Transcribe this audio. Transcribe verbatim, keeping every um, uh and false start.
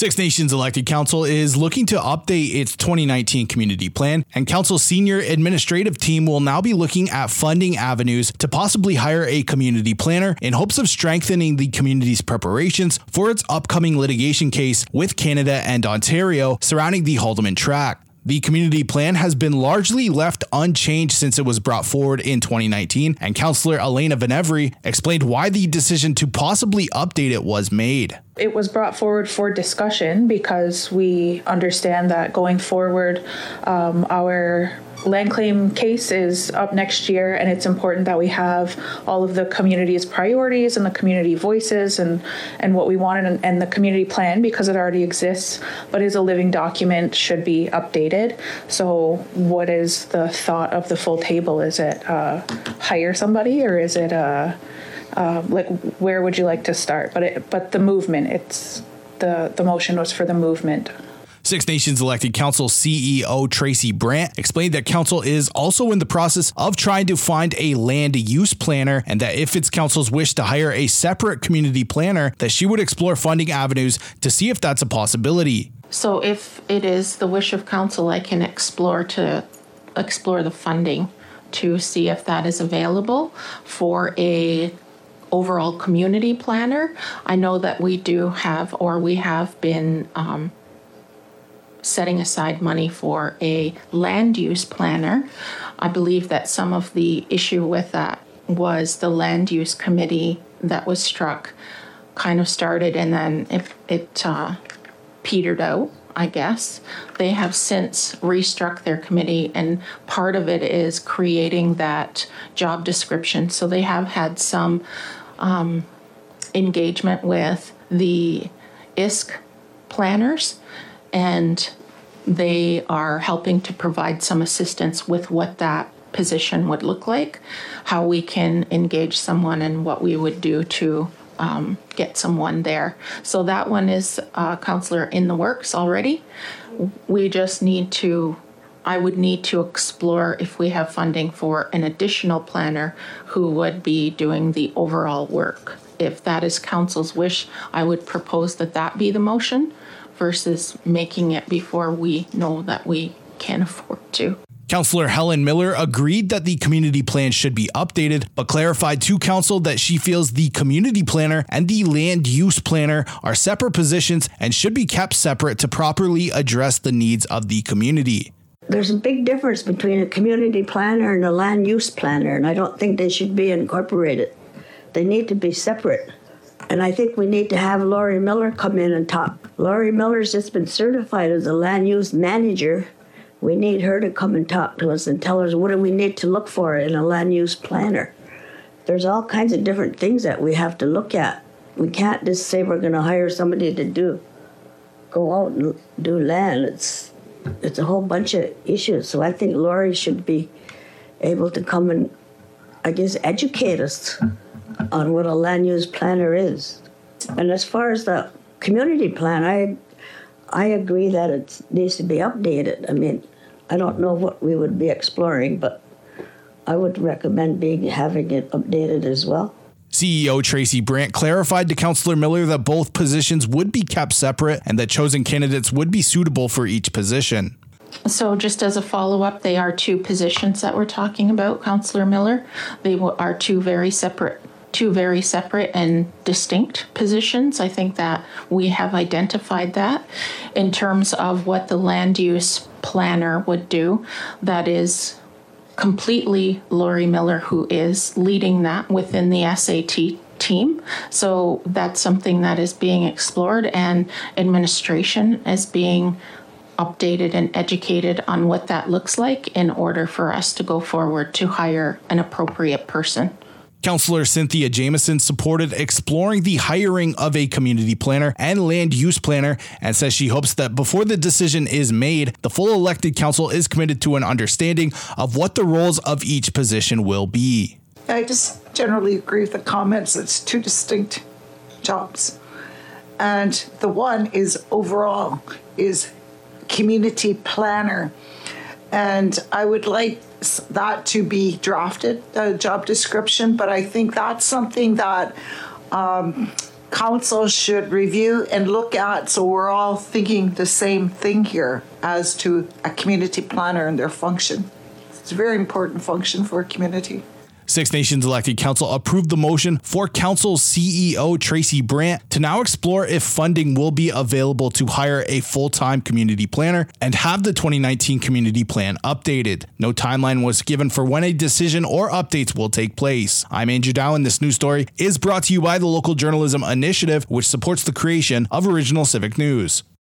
Six Nations Elected Council is looking to update its twenty nineteen community plan, and Council's senior administrative team will now be looking at funding avenues to possibly hire a community planner in hopes of strengthening the community's preparations for its upcoming litigation case with Canada and Ontario surrounding the Haldimand Tract. The community plan has been largely left unchanged since it was brought forward in twenty nineteen, and Councillor Elena Venevri explained why the decision to possibly update it was made. It was brought forward for discussion because we understand that going forward, um, our land claim case is up next year, and it's important that we have all of the community's priorities and the community voices and, and what we want, and, and the community plan, because it already exists, but is a living document, should be updated. So what is the thought of the full table? Is it uh, hire somebody, or is it uh, uh, like, where would you like to start? But it, but the movement, it's the, the motion was for the movement. Six Nations Elected Council C E O Tracy Brandt explained that Council is also in the process of trying to find a land use planner, and that if it's Council's wish to hire a separate community planner, that she would explore funding avenues to see if that's a possibility. So if it is the wish of Council, I can explore to explore the funding to see if that is available for a overall community planner. I know that we do have, or we have been um, setting aside money for a land use planner. I believe that some of the issue with that was the land use committee that was struck kind of started, and then it, it uh, petered out, I guess. They have since restruck their committee, and part of it is creating that job description. So they have had some um, engagement with the I S C planners, and they are helping to provide some assistance with what that position would look like, how we can engage someone, and what we would do to um, get someone there. So that one is, uh, Councillor, in the works already. We just need to, I would need to explore if we have funding for an additional planner who would be doing the overall work. If that is Council's wish, I would propose that that be the motion, versus making it before we know that we can afford to. Councillor Helen Miller agreed that the community plan should be updated, but clarified to Council that she feels the community planner and the land use planner are separate positions and should be kept separate to properly address the needs of the community. There's a big difference between a community planner and a land use planner, and I don't think they should be incorporated. They need to be separate. And I think we need to have Laurie Miller come in and talk. Laurie Miller's just been certified as a land use manager. We need her to come and talk to us and tell us what do we need to look for in a land use planner. There's all kinds of different things that we have to look at. We can't just say we're going to hire somebody to do, go out and do land. It's, it's a whole bunch of issues. So I think Laurie should be able to come and, I guess, educate us on what a land use planner is. And as far as the community plan, I I agree that it needs to be updated. I mean, I don't know what we would be exploring, but I would recommend being having it updated as well. C E O Tracy Brandt clarified to Councillor Miller that both positions would be kept separate and that chosen candidates would be suitable for each position. So just as a follow-up, they are two positions that we're talking about, Councillor Miller. They are two very separate two very separate and distinct positions. I think that we have identified that in terms of what the land use planner would do. That is completely Laurie Miller, who is leading that within the S A T team. So that's something that is being explored, and administration is being updated and educated on what that looks like in order for us to go forward to hire an appropriate person. Councillor Cynthia Jameson supported exploring the hiring of a community planner and land use planner, and says she hopes that before the decision is made, the full elected council is committed to an understanding of what the roles of each position will be. I just generally agree with the comments. It's two distinct jobs. And the one is overall is community planner. And I would like that to be drafted, a job description, but I think that's something that um, council should review and look at, so we're all thinking the same thing here as to a community planner and their function. It's a very important function for a community. Six Nations elected council approved the motion for council C E O Tracy Brandt to now explore if funding will be available to hire a full-time community planner and have the twenty nineteen community plan updated. No timeline was given for when a decision or updates will take place. I'm Andrew Dow, and this news story is brought to you by the Local Journalism Initiative, which supports the creation of original civic news.